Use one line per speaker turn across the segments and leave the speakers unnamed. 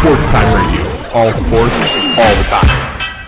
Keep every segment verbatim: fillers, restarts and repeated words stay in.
Sports Time Radio. All sports, all the time.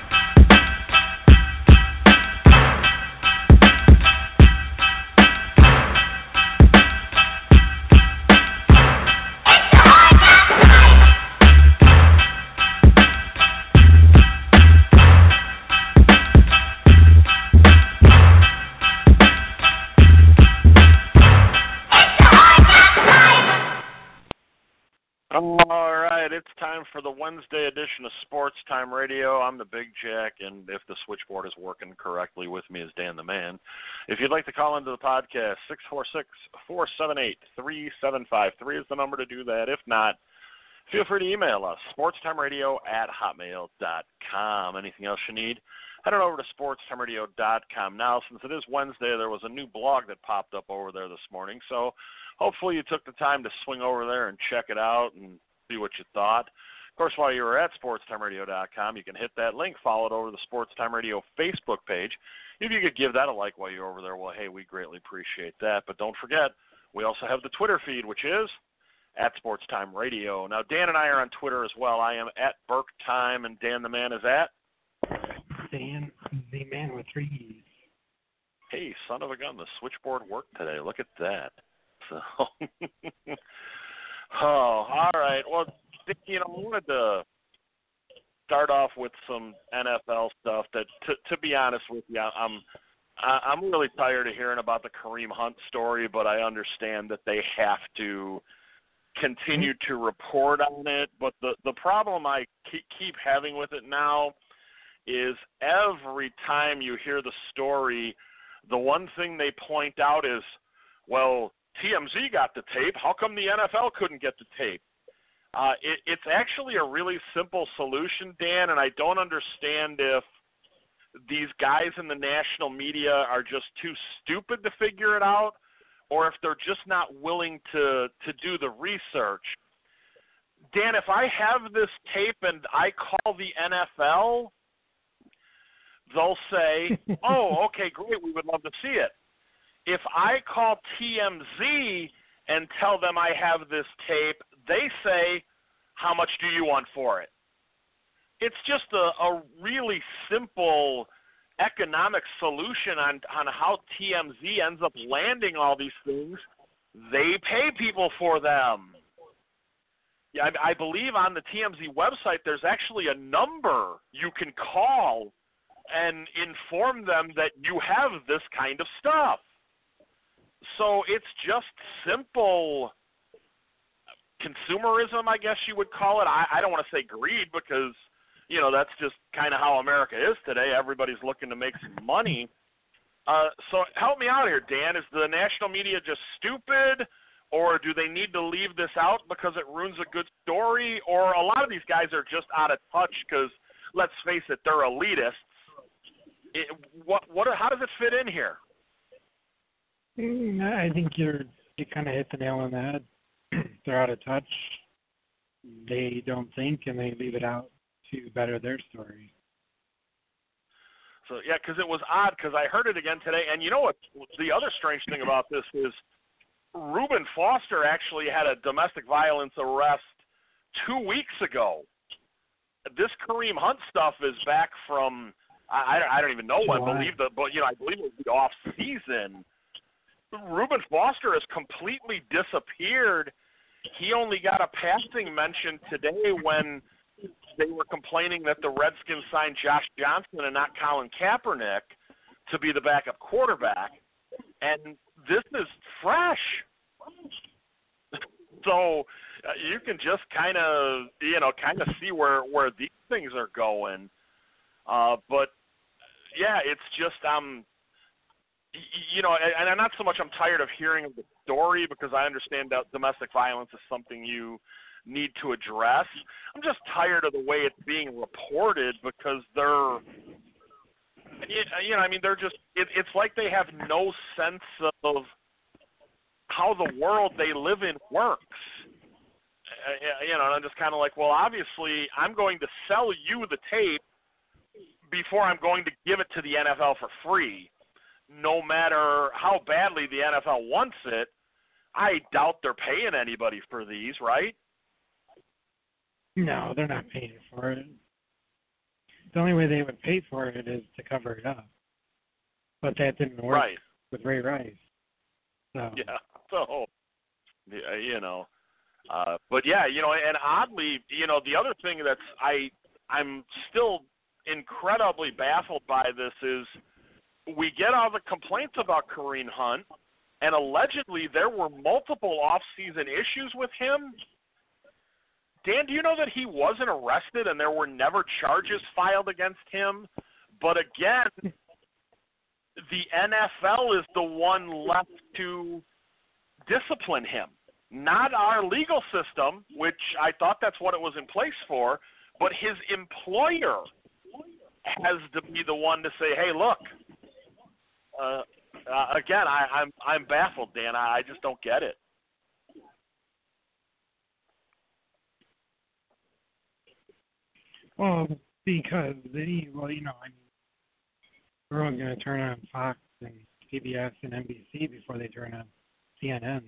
All right, it's time for the Wednesday edition of Sports Time Radio. I'm the Big Jack, and if the switchboard is working correctly with me is Dan the Man. If you'd like to call into the podcast, six four six, four seven eight, three seven five three is the number to do that. If not, feel free to email us, sportstimeradio at hotmail dot com. Anything else you need, head on over to sportstimeradio dot com. Now, since it is Wednesday, there was a new blog that popped up over there this morning, so hopefully you took the time to swing over there and check it out and see what you thought. Of course, while you were at sportstimeradio dot com, you can hit that link, follow it over to the Sports Time Radio Facebook page. If you could give that a like while you're over there, well, hey, we greatly appreciate that. But don't forget, we also have the Twitter feed, which is at Sports Time Radio. Now, Dan and I are on Twitter as well. I am at Burke Time, and Dan the Man is at?
Dan the Man with three E's.
Hey, son of a gun, the switchboard worked today. Look at that. So, oh, all right. Well, you know, I wanted to start off with some N F L stuff. That, to, to be honest with you, I'm I'm really tired of hearing about the Kareem Hunt story, but I understand that they have to continue to report on it. But the the problem I keep having with it now is every time you hear the story, the one thing they point out is, well, T M Z got the tape. How come the N F L couldn't get the tape? Uh, it, it's actually a really simple solution, Dan, and I don't understand if these guys in the national media are just too stupid to figure it out, or if they're just not willing to, to do the research. Dan, if I have this tape and I call the N F L, they'll say, oh, okay, great, we would love to see it. If I call T M Z and tell them I have this tape, they say, how much do you want for it? It's just a, a really simple economic solution on, on how T M Z ends up landing all these things. They pay people for them. Yeah, I, I believe on the T M Z website there's actually a number you can call and inform them that you have this kind of stuff. So it's just simple consumerism, I guess you would call it. I, I don't want to say greed because, you know, that's just kind of how America is today. Everybody's looking to make some money. Uh, so help me out here, Dan. Is the national media just stupid, or do they need to leave this out because it ruins a good story? Or a lot of these guys are just out of touch because, let's face it, they're elitists. It, what, what, how does it fit in here?
I think you're you kind of hit the nail on the head. They're out of touch. They don't think, and they leave it out to better their story.
So, yeah, because it was odd because I heard it again today. And you know what? The other strange thing about this is Reuben Foster actually had a domestic violence arrest two weeks ago. This Kareem Hunt stuff is back from, I, I don't even know when, I believe the, but, you know, I believe it was the off season. Reuben Foster has completely disappeared. He only got a passing mention today when they were complaining that the Redskins signed Josh Johnson and not Colin Kaepernick to be the backup quarterback. And this is fresh. So uh, you can just kind of, you know, kind of see where, where these things are going. Uh, but, yeah, it's just, um, you know, and, and not so much I'm tired of hearing the story because I understand that domestic violence is something you need to address. I'm just tired of the way it's being reported because they're, you know, I mean, they're just, it, it's like they have no sense of how the world they live in works. You know, and I'm just kind of like, well, obviously I'm going to sell you the tape before I'm going to give it to the N F L for free. No matter how badly the N F L wants it, I doubt they're paying anybody for these, right?
No, they're not paying for it. The only way they would pay for it is to cover it up. But that didn't work
Right.
with Ray Rice. So.
Yeah. So, yeah, you know, uh, but yeah, you know, and oddly, you know, the other thing that's I I'm still incredibly baffled by this is we get all the complaints about Kareem Hunt, and allegedly there were multiple off-season issues with him. Dan, do you know that he wasn't arrested and there were never charges filed against him? But again, the N F L is the one left to discipline him, not our legal system, which I thought that's what it was in place for, but his employer has to be the one to say, hey, look, uh, uh, again, I, I'm I'm baffled, Dan. I, I just don't get it.
Well, because they, well, you know, I mean, everyone's going to turn on Fox and C B S and N B C before they turn on C N N.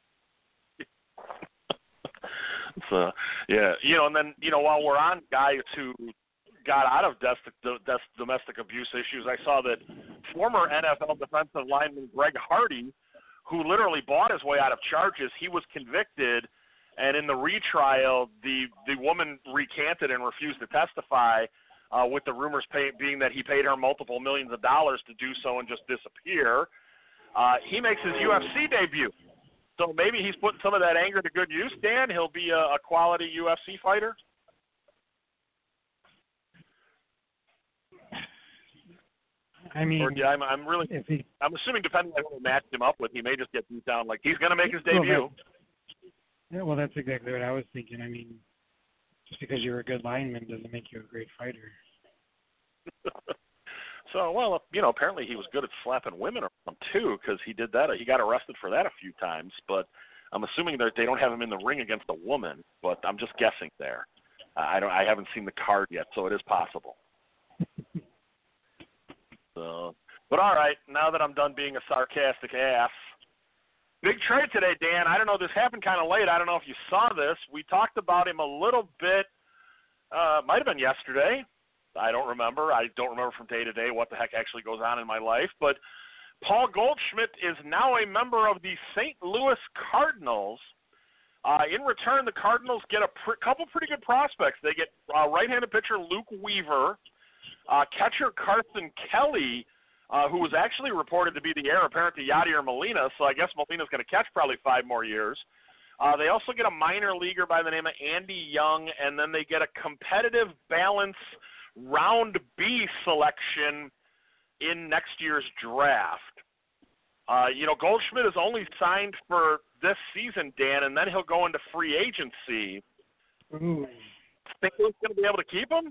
So, yeah, you know, and then, you know, while we're on guys who got out of domestic, domestic abuse issues, I saw that former N F L defensive lineman Greg Hardy, who literally bought his way out of charges, he was convicted, and in the retrial, the, the woman recanted and refused to testify, uh, with the rumors pay, being that he paid her multiple millions of dollars to do so and just disappear. Uh, he makes his U F C debut. So maybe he's putting some of that anger to good use, Dan. He'll be a, a quality U F C fighter.
I mean,
or, yeah, I'm, I'm really,
if he,
I'm assuming depending on who he matched him up with, he may just get beat down. Like he's going to make his debut.
Well, yeah, well, that's exactly what I was thinking. I mean, just because you're a good lineman doesn't make you a great fighter.
So, well, you know, apparently he was good at slapping women around too, because he did that. He got arrested for that a few times. But I'm assuming that they don't have him in the ring against a woman. But I'm just guessing there. I don't. I haven't seen the card yet, so it is possible. So, but all right. Now that I'm done being a sarcastic ass, big trade today, Dan. I don't know. This happened kind of late. I don't know if you saw this. We talked about him a little bit. Uh, might have been yesterday. I don't remember. I don't remember from day to day what the heck actually goes on in my life. But Paul Goldschmidt is now a member of the Saint Louis Cardinals. Uh, in return, the Cardinals get a pr- couple pretty good prospects. They get uh, right-handed pitcher Luke Weaver, uh, catcher Carson Kelly, uh, who was actually reported to be the heir apparent to Yadier Molina, so I guess Molina's going to catch probably five more years. Uh, they also get a minor leaguer by the name of Andy Young, and then they get a competitive balance round B selection in next year's draft. Uh, you know, Goldschmidt is only signed for this season, Dan, and then he'll go into free agency.
Ooh.
Think he's going to be able to keep him?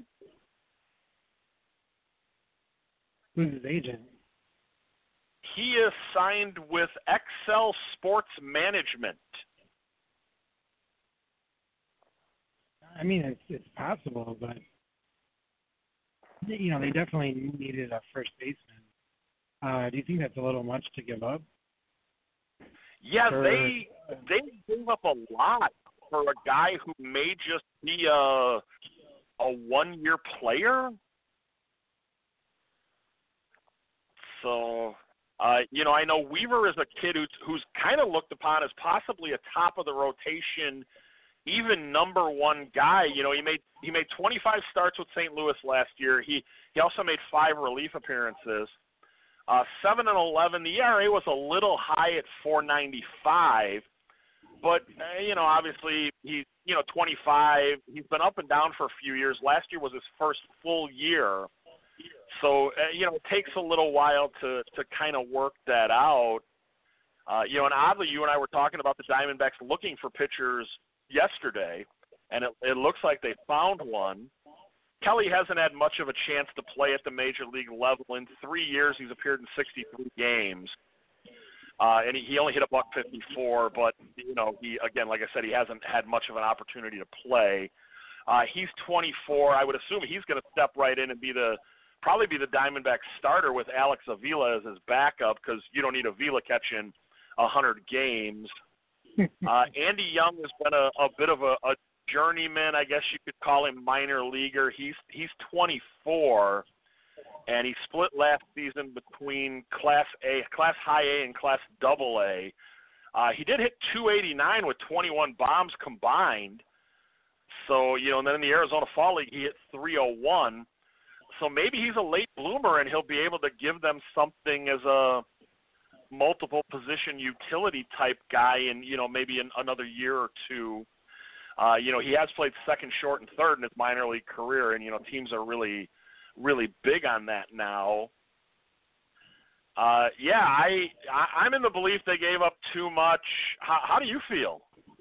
Who's his agent?
He is signed with Excel Sports Management.
I mean, it's it's possible, but you know, they definitely needed a first baseman. Uh, do you think that's a little much to give up?
Yeah,
for,
they they gave up a lot for a guy who may just be a a one-year player. So, uh, you know, I know Weaver is a kid who's, who's kind of looked upon as possibly a top of the rotation, even number one guy. You know, he made he made twenty-five starts with Saint Louis last year. He he also made five relief appearances. Uh, seven and eleven. The E R A was a little high at four ninety-five, but uh, you know, obviously he's you know twenty-five. He's been up and down for a few years. Last year was his first full year, so uh, you know it takes a little while to to kind of work that out. Uh, you know, and oddly, you and I were talking about the Diamondbacks looking for pitchers yesterday, and it, it looks like they found one. Kelly hasn't had much of a chance to play at the major league level. In three years, he's appeared in sixty-three games, uh, and he, he only hit a buck fifty-four. But you know, he again, like I said, he hasn't had much of an opportunity to play. Uh, he's twenty-four. I would assume he's going to step right in and be the probably be the Diamondbacks starter with Alex Avila as his backup, because you don't need Avila catching a hundred games. Uh, Andy Young has been a, a bit of a, a journeyman, I guess you could call him minor leaguer. He's he's twenty-four, and he split last season between Class A, Class High A, and Class Double A. Uh, he did hit two eighty-nine with twenty-one bombs combined. So, you know, and then in the Arizona Fall League, he hit three oh one. So maybe he's a late bloomer, and he'll be able to give them something as a multiple position utility type guy in, you know, maybe in another year or two. Uh, you know, he has played second, short, and third in his minor league career, and, you know, teams are really, really big on that now. Uh, yeah, I, I, I'm in the belief they gave up too much. How, how do you feel?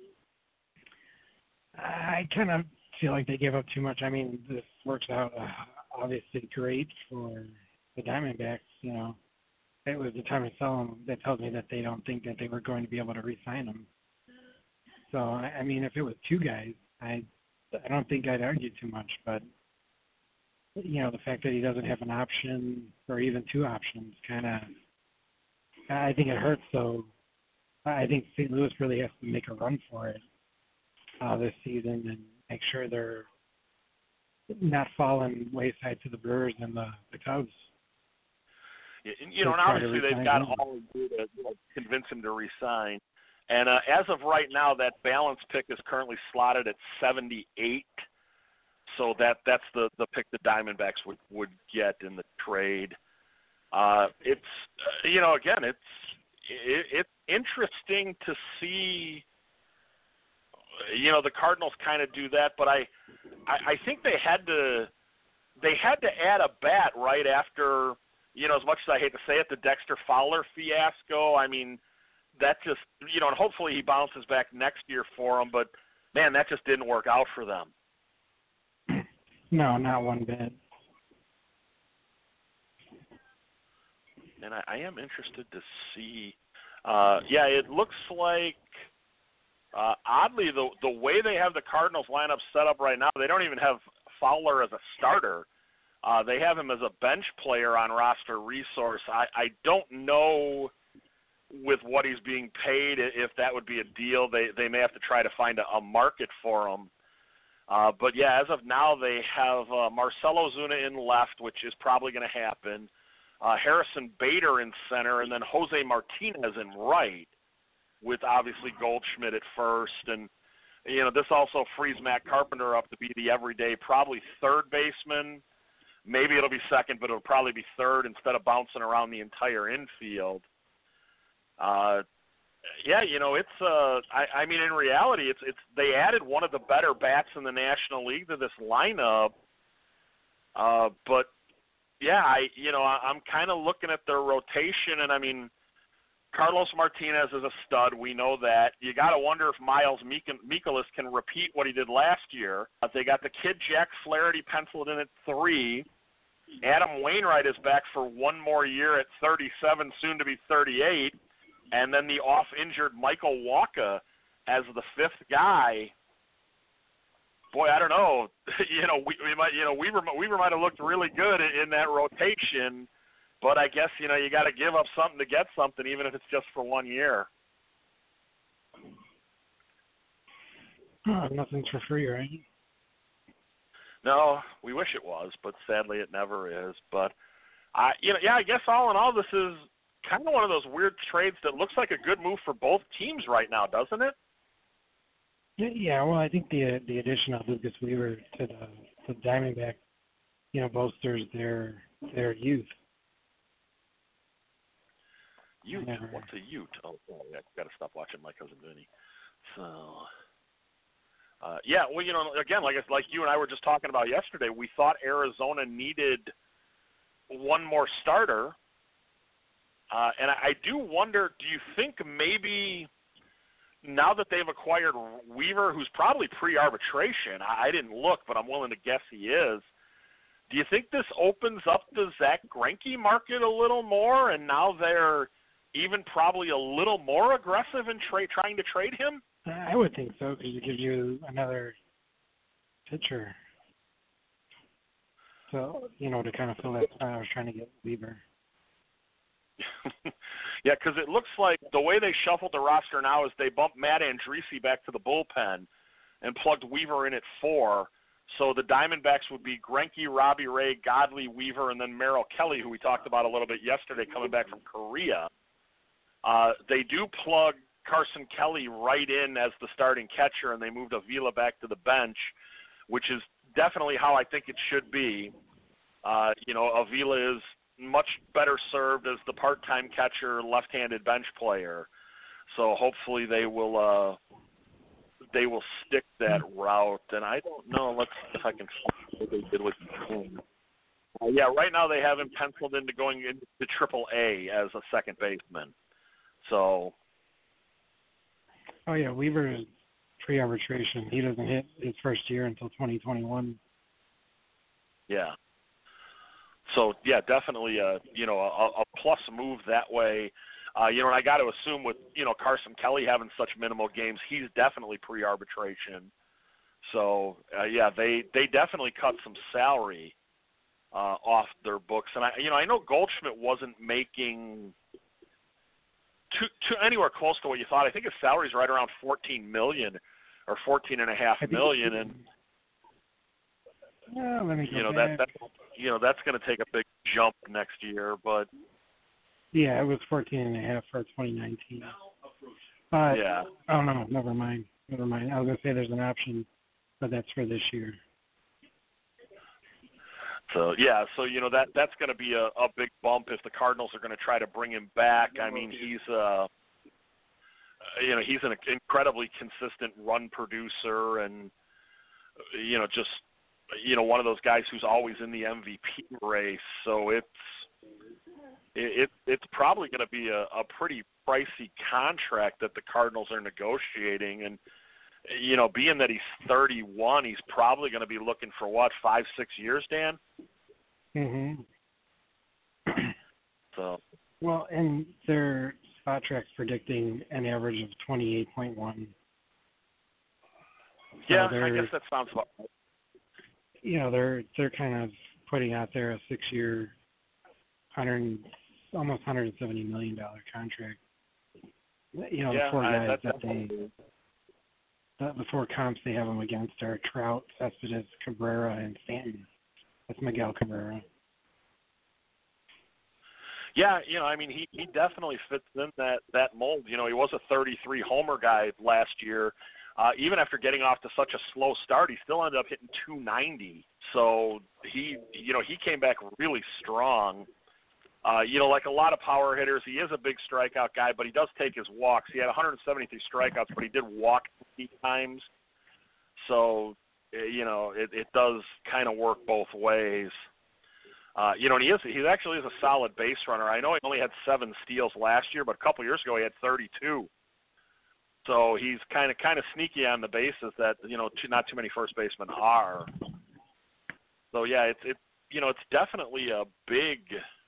I kind of feel like they gave up too much. I mean, this works out uh, obviously great for the Diamondbacks. You know, it was the time to sell them. That tells me that they don't think that they were going to be able to re-sign them. So, I mean, if it was two guys, I, I don't think I'd argue too much. But, you know, the fact that he doesn't have an option or even two options kind of, I think it hurts. So I think Saint Louis really has to make a run for it uh, this season and make sure they're not falling wayside to the Brewers and the, the Cubs.
You know, and obviously they've got all to do to you know, convince him to resign. And uh, as of right now, that balance pick is currently slotted at seventy-eight. So that that's the, the pick the Diamondbacks would, would get in the trade. Uh, it's, uh, you know, again, it's it, it's interesting to see, you know, the Cardinals kind of do that. But I, I, I think they had to they had to add a bat right after, you know, as much as I hate to say it, the Dexter Fowler fiasco. I mean, that just, you know, and hopefully he bounces back next year for them. But, man, that just didn't work out for them.
No, not one bit.
And I, I am interested to see. Uh, yeah, it looks like, uh, oddly, the the way they have the Cardinals lineup set up right now, they don't even have Fowler as a starter. Uh, they have him as a bench player on roster resource. I, I don't know with what he's being paid if that would be a deal. They they may have to try to find a, a market for him. Uh, but, yeah, as of now, they have uh, Marcell Ozuna in left, which is probably going to happen, uh, Harrison Bader in center, and then Jose Martinez in right, with obviously Goldschmidt at first. And, you know, this also frees Matt Carpenter up to be the everyday, probably third baseman. Maybe it'll be second, but it'll probably be third instead of bouncing around the entire infield. Uh Yeah, you know, it's, uh, I, I mean, in reality, it's, it's, they added one of the better bats in the National League to this lineup. Uh, but, yeah, I, you know, I, I'm kind of looking at their rotation, and I mean, Carlos Martinez is a stud. We know that. You got to wonder if Miles Mikolas can repeat what he did last year. Uh, they got the kid Jack Flaherty penciled in at three. Adam Wainwright is back for one more year at thirty-seven, soon to be thirty-eight. And then the off-injured Michael Wacha as the fifth guy. Boy, I don't know. you know, we, we might, you know, Weaver, Weaver might have looked really good in, in that rotation, but I guess you know you got to give up something to get something, even if it's just for one year.
Oh, nothing's for free, right?
No, we wish it was, but sadly it never is. But I, you know, yeah, I guess all in all, this is kind of one of those weird trades that looks like a good move for both teams right now, doesn't it?
Yeah, well, I think the the addition of Lucas Weaver to the, the Diamondback, you know, bolsters their their youth.
Ute? What's a Ute? Oh, sorry, I got to stop watching My Cousin Vinny. So, uh, yeah, well, you know, again, like like you and I were just talking about yesterday, we thought Arizona needed one more starter. Uh, and I, I do wonder, do you think maybe now that they've acquired Weaver, who's probably pre-arbitration, I, I didn't look, but I'm willing to guess he is, do you think this opens up the Zach Greinke market a little more, and now they're even probably a little more aggressive in tra- trying to trade him?
I would think so, because it gives you another pitcher. So, you know, to kind of fill that spot, I was trying to get Weaver.
Yeah, because it looks like the way they shuffled the roster now is they bumped Matt Andriese back to the bullpen. and plugged Weaver in at four. So the Diamondbacks would be Greinke, Robbie Ray, Godley, Weaver, and then Merrill Kelly, who we talked about a little bit yesterday, coming back from Korea. Uh, they do plug Carson Kelly right in as the starting catcher, and they moved Avila back to the bench, which is definitely how I think it should be. Uh, you know, Avila is much better served as the part-time catcher, left-handed bench player. So hopefully they will uh, they will stick that route. And I don't know. Let's see if I can see what they did with him. Uh, yeah, right now they have him penciled into going into Triple A as a second baseman. So.
Oh yeah, Weaver is pre-arbitration. He doesn't hit his first year until twenty twenty-one.
Yeah. So yeah, definitely a you know a, a plus move that way. Uh, you know, and I got to assume with you know Carson Kelly having such minimal games, he's definitely pre-arbitration. So uh, yeah, they they definitely cut some salary uh, off their books, and I you know I know Goldschmidt wasn't making too, too anywhere close to what you thought. I think his salary's right around fourteen million or fourteen and a half million, and
yeah, let me go
you know
back.
that that you know that's going to take a big jump next year, but.
Yeah, it was fourteen and a half for twenty nineteen. But,
yeah.
Oh, no, never mind. Never mind. I was going to say there's an option, but that's for this year.
So, yeah, so, you know, that that's going to be a, a big bump if the Cardinals are going to try to bring him back. I mean, he's, uh, you know, he's an incredibly consistent run producer and, you know, just, you know, one of those guys who's always in the M V P race. So it's, It, it's probably going to be a, a pretty pricey contract that the Cardinals are negotiating. And, you know, being that he's thirty-one, he's probably going to be looking for, what, five, six years, Dan?
Mm-hmm.
So.
Well, and their spot track's predicting an average of twenty-eight point one. So
yeah, I guess that sounds about right.
You know, they're, they're kind of putting out there a six-year, hundred almost one hundred seventy million dollars contract. You know,
yeah,
the four guys
I,
that they, the, the four comps they have them against are Trout, Cespedes, Cabrera, and Stanton. That's Miguel Cabrera.
Yeah, you know, I mean, he, he definitely fits in that, that mold. You know, he was a thirty-three homer guy last year. Uh, even after getting off to such a slow start, he still ended up hitting two ninety. So he, you know, he came back really strong. Uh, you know, like a lot of power hitters, he is a big strikeout guy, but he does take his walks. He had one hundred seventy-three strikeouts, but he did walk eight times. So, you know, it, it does kind of work both ways. Uh, you know, and he is he actually is a solid base runner. I know he only had seven steals last year, but a couple years ago he had thirty-two. So he's kind of kind of sneaky on the bases that you know too, not too many first basemen are. So yeah, it's it you know it's definitely a big.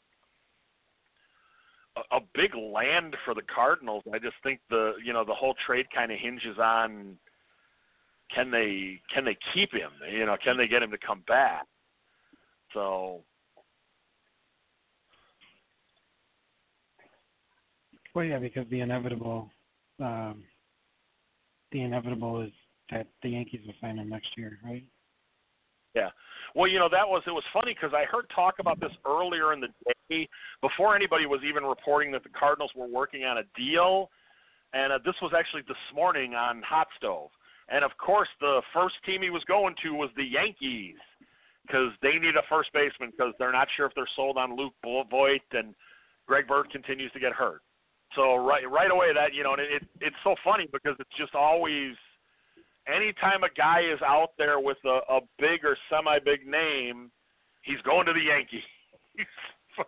a big land for the Cardinals. I just think the you know the whole trade kind of hinges on can they can they keep him? You know, can they get him to come back? So.
Well, yeah, because the inevitable, um, the inevitable is that the Yankees will sign him next year, right?
Yeah. Well, you know, that was, it was funny because I heard talk about this earlier in the day before anybody was even reporting that the Cardinals were working on a deal. And uh, this was actually this morning on Hot Stove. And, of course, the first team he was going to was the Yankees because they need a first baseman because they're not sure if they're sold on Luke Voit and Greg Bird continues to get hurt. So right right away that, you know, and it, it's so funny because it's just always – anytime a guy is out there with a, a big or semi-big name, he's going to the Yankees. So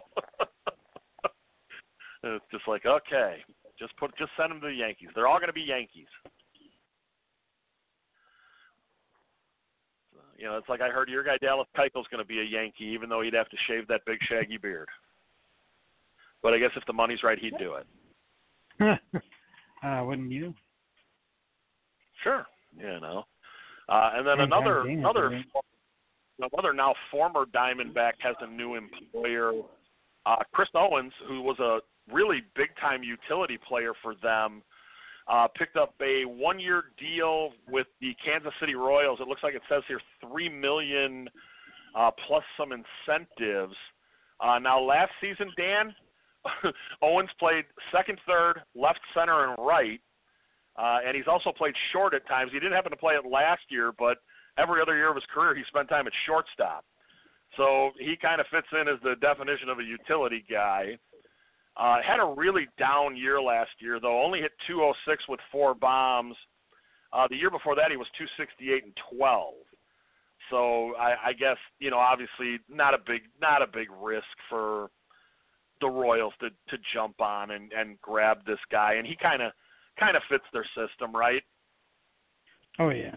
it's just like, okay, just put, just send him to the Yankees. They're all going to be Yankees. So, you know, it's like I heard your guy Dallas Keuchel's going to be a Yankee, even though he'd have to shave that big shaggy beard. But I guess if the money's right, he'd do it.
uh, wouldn't you?
Sure. You know, uh, and then another another another now former Diamondback has a new employer, uh, Chris Owens, who was a really big time utility player for them uh, picked up a one-year deal with the Kansas City Royals. It looks like it says here three million dollars uh, plus some incentives. Uh, now, last season, Dan, Owens played second, third, left, center, and right, uh, and he's also played short at times. He didn't happen to play it last year, but every other year of his career, he spent time at shortstop. So he kind of fits in as the definition of a utility guy. Uh, had a really down year last year, though. Only hit two oh six with four bombs. Uh, the year before that, he was two sixty-eight and twelve. So I, I guess, you know, obviously not a big not a big risk for the Royals to, to jump on and, and grab this guy, and he kind of kind of fits their system, right?
Oh yeah.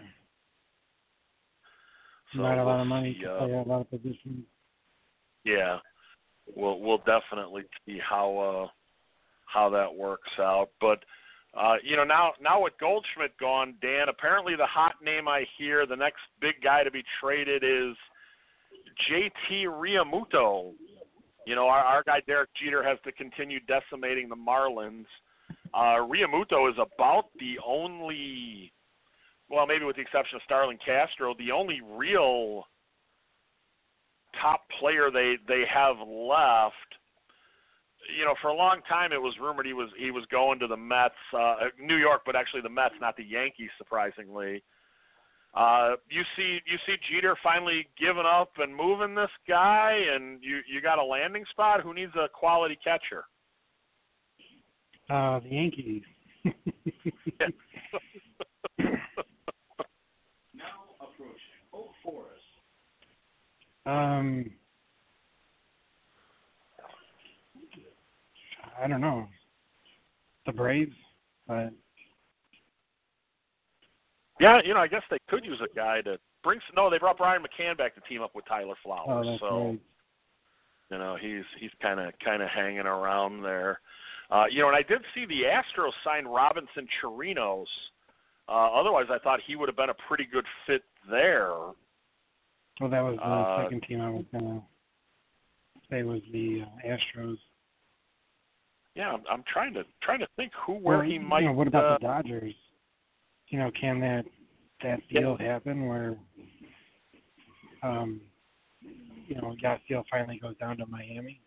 So
not a
we'll
lot of money
see,
to
uh,
play a lot of positions.
Yeah, we'll we'll definitely see how uh, how that works out. But uh, you know, now now with Goldschmidt gone, Dan, apparently the hot name I hear, the next big guy to be traded is J T Realmuto. You know, our, our guy Derek Jeter has to continue decimating the Marlins. Uh, Realmuto is about the only, well, maybe with the exception of Starlin Castro, the only real top player they, they have left. You know, for a long time it was rumored he was he was going to the Mets, uh, New York, but actually the Mets, not the Yankees, surprisingly. Uh, you see, you see Jeter finally giving up and moving this guy, and you, you got a landing spot. Who needs a quality catcher?
Uh, the Yankees.
Now approaching Oak Forest.
Um, I don't know. The Braves, but
yeah, you know, I guess they could use a guy to bring. No, they brought Brian McCann back to team up with Tyler Flowers.
oh, that's
so
right.
you know, he's he's kind of kind of hanging around there. Uh, you know, and I did see the Astros sign Robinson Chirinos. Uh, otherwise, I thought he would have been a pretty good fit there.
Well, that was the
Uh,
second team I was gonna say was the uh, Astros.
Yeah, I'm, I'm trying to trying to think who where
Or,
he might.
You know, what about
uh,
the Dodgers? You know, can that that deal happen where, um, you know, Yasiel finally goes down to Miami?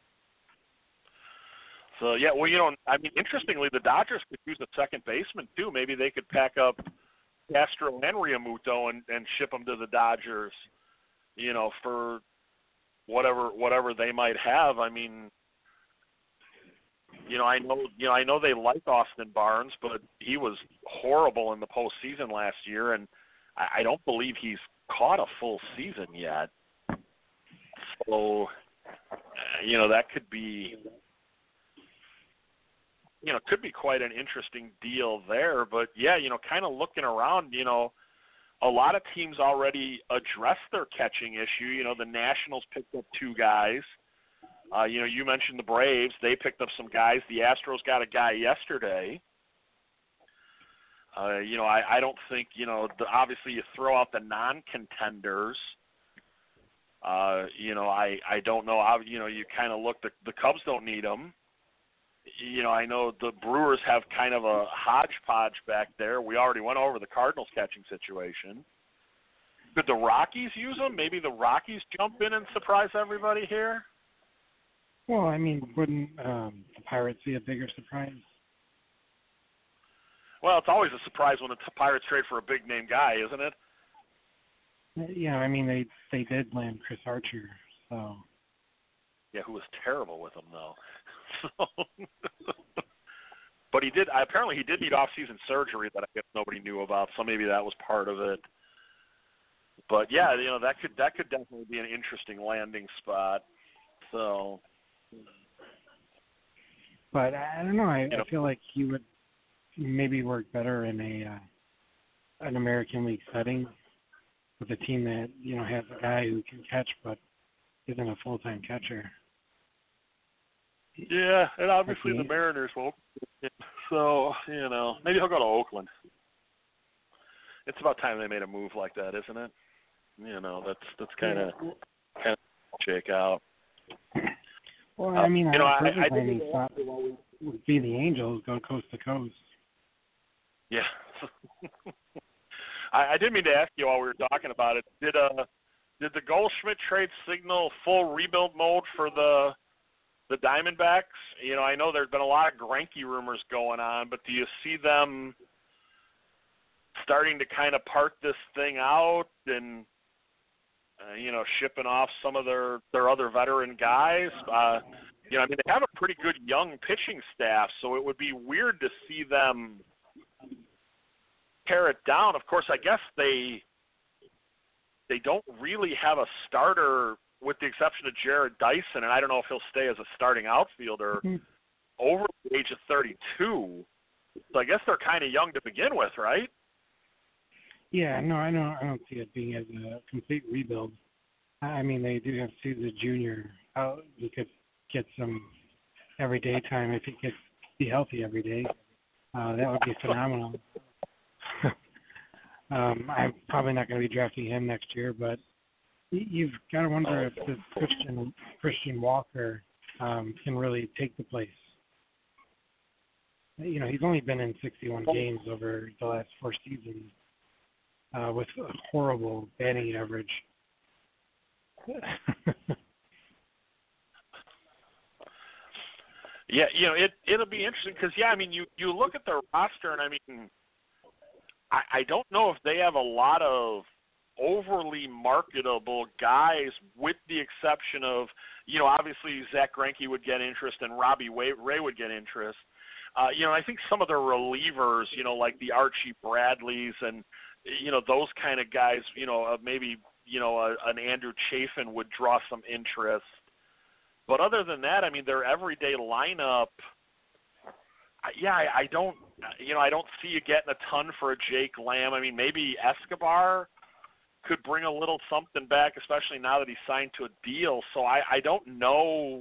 So yeah, well, you know, I mean, interestingly, the Dodgers could use a second baseman too. Maybe they could pack up Castro and Realmuto and, and ship them to the Dodgers. You know, for whatever whatever they might have. I mean, you know, I know you know I know they like Austin Barnes, but he was horrible in the postseason last year, and I, I don't believe he's caught a full season yet. So, uh, you know, that could be. You know, could be quite an interesting deal there. But, yeah, you know, kind of looking around, you know, a lot of teams already addressed their catching issue. You know, the Nationals picked up two guys. Uh, you know, you mentioned the Braves. They picked up some guys. The Astros got a guy yesterday. Uh, you know, I, I don't think, you know, the, obviously you throw out the non-contenders. Uh, you know, I, I don't know. I, you know, you kind of look, the, the Cubs don't need them. You know, I know the Brewers have kind of a hodgepodge back there. We already went over the Cardinals catching situation. Could the Rockies use them? Maybe the Rockies jump in and surprise everybody here?
Well, I mean, wouldn't um, the Pirates be a bigger surprise?
Well, it's always a surprise when the Pirates trade for a big-name guy, isn't it?
Yeah, I mean, they they did land Chris Archer, so.
Yeah, who was terrible with them, though. So, but he did. Apparently, he did need off-season surgery that I guess nobody knew about. So maybe that was part of it. But yeah, you know that could that could definitely be an interesting landing spot. So.
But I don't know. I,
you know,
I feel like he would maybe work better in a uh, an American League setting with a team that you know has a guy who can catch but isn't a full-time catcher.
Yeah, and obviously
Okay.
the Mariners won't. So, you know, maybe he'll go to Oakland. It's about time they made a move like that, isn't it? You know, that's that's kind of kind of shake out.
Well, I mean,
uh, you know,
our
I,
perfect
I
landing
think
spot would be the Angels, go coast to coast.
Yeah. I, I didn't mean to ask you while we were talking about it. Did uh did the Goldschmidt trade signal full rebuild mode for the the Diamondbacks? You know, I know there's been a lot of Greinke rumors going on, but do you see them starting to kind of part this thing out and uh, you know, shipping off some of their their other veteran guys? Uh, you know, I mean, they have a pretty good young pitching staff, so it would be weird to see them tear it down. Of course, I guess they they don't really have a starter, with the exception of Jared Dyson, and I don't know if he'll stay as a starting outfielder mm-hmm. over the age of thirty-two. So I guess they're kind of young to begin with, right?
Yeah, no, I don't. I don't see it being as a complete rebuild. I mean, they do have Souza Junior out. He could get some everyday time if he could be healthy every day. Uh, that would be phenomenal. um, I'm probably not going to be drafting him next year, but you've got to wonder if this Christian Christian Walker um, can really take the place. You know, he's only been in sixty-one games over the last four seasons uh, with a horrible batting average.
Yeah, you know, it it'll be interesting because yeah, I mean, you you look at their roster and I mean, I, I don't know if they have a lot of overly marketable guys, with the exception of, you know, obviously Zach Greinke would get interest and Robbie Ray would get interest. Uh, you know, I think some of the relievers, you know, like the Archie Bradleys and, you know, those kind of guys, you know, uh, maybe, you know, a, an Andrew Chafin would draw some interest. But other than that, I mean, their everyday lineup, yeah, I, I don't, you know, I don't see you getting a ton for a Jake Lamb. I mean, maybe Escobar could bring a little something back, especially now that he's signed to a deal. So I, I don't know,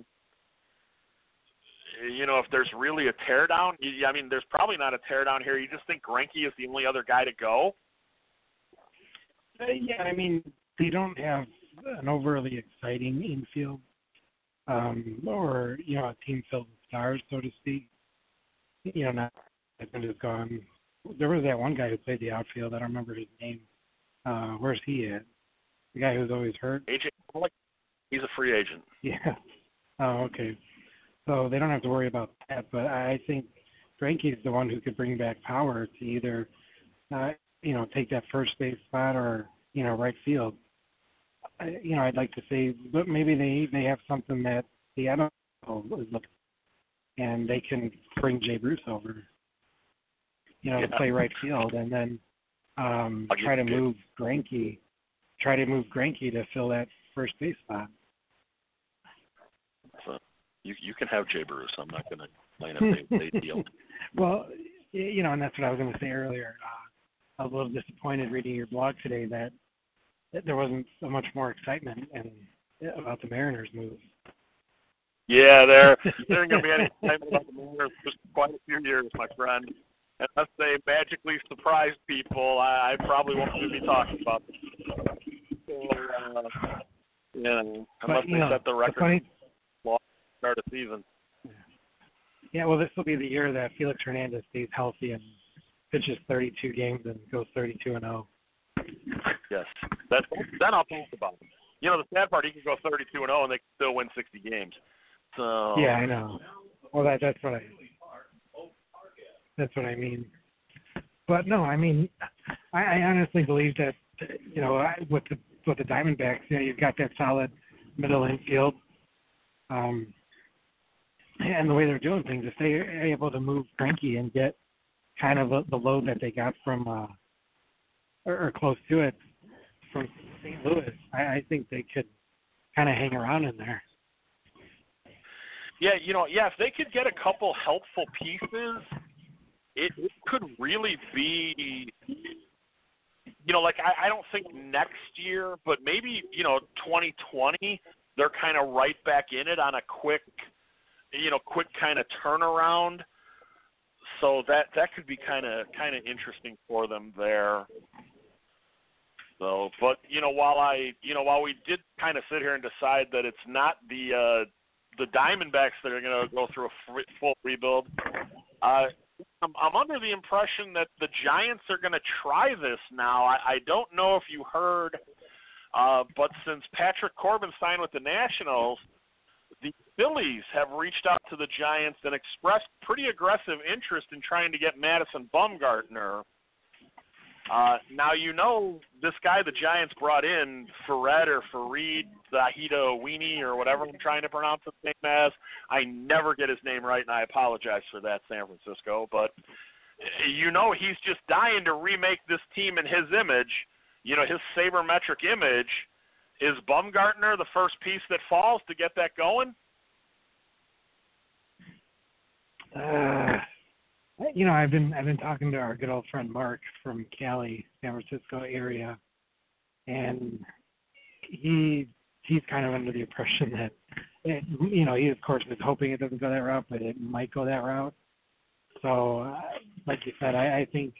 you know, if there's really a teardown. I mean, there's probably not a teardown here. You just think Greinke is the only other guy to go?
Uh, yeah, I mean, they don't have an overly exciting infield. Um, or, you know, a team filled with stars, so to speak. You know, not is gone. There was that one guy who played the outfield. I don't remember his name. Uh, where's he at? The guy who's always hurt?
A J, he's a free agent.
Yeah. Oh, okay. So they don't have to worry about that. But I think Greinke's the one who could bring back power to either, uh, you know, take that first base spot or, you know, right field. I, you know, I'd like to say, but maybe they, they have something that the N F L is looking, and they can bring Jay Bruce over, you know,
yeah.
to play right field, and then um, try to move Greinke, try to move Greinke to fill that first base spot.
So you you can have Jay Bruce. I'm not going to complain if they, they deal.
Well, you know, and that's what I was going to say earlier. Uh, I was a little disappointed reading your blog today that there wasn't so much more excitement and about the Mariners move.
Yeah, there there ain't gonna be any excitement about the Mariners for quite a few years, my friend. Unless they magically surprise people, I, I probably won't even be talking about them. So, uh, you know, unless
but, you
they
know,
set the record
the funny,
long start of season.
Yeah, well, this will be the year that Felix Hernandez stays healthy and pitches thirty-two games and goes thirty-two and oh.
Yes, that, then I'll think about it. You know, the sad part, he can go thirty-two and oh, and they can still win sixty games. So
yeah, I know. Well, that that's what I that's what I mean. But no, I mean, I, I honestly believe that, you know, I, with the with the Diamondbacks, you know, you've got that solid middle infield, um, and the way they're doing things, if they're able to move Greinke and get kind of a, the load that they got from. Uh, Or, or close to it from Saint Louis, I, I think they could kind of hang around in there.
Yeah, you know, yeah, if they could get a couple helpful pieces, it, it could really be, you know, like I, I don't think next year, but maybe, you know, twenty twenty, they're kind of right back in it on a quick, you know, quick kind of turnaround. So that that could be kind of kind of interesting for them there. So, but you know, while I, you know, while we did kind of sit here and decide that it's not the uh, the Diamondbacks that are going to go through a free, full rebuild, uh, I'm, I'm under the impression that the Giants are going to try this now. I, I don't know if you heard, uh, but since Patrick Corbin signed with the Nationals, the Phillies have reached out to the Giants and expressed pretty aggressive interest in trying to get Madison Bumgarner. Uh, now, you know, this guy the Giants brought in, Farid or Farid Zahida Weenie or whatever I'm trying to pronounce his name as. I never get his name right, and I apologize for that, San Francisco. But, you know, he's just dying to remake this team in his image, you know, his sabermetric image. Is Bumgarner the first piece that falls to get that going?
Uh, you know, I've been I've been talking to our good old friend Mark from Cali, San Francisco area, and he he's kind of under the impression that it, you know, he of course is hoping it doesn't go that route, but it might go that route. So, uh, like you said, I, I think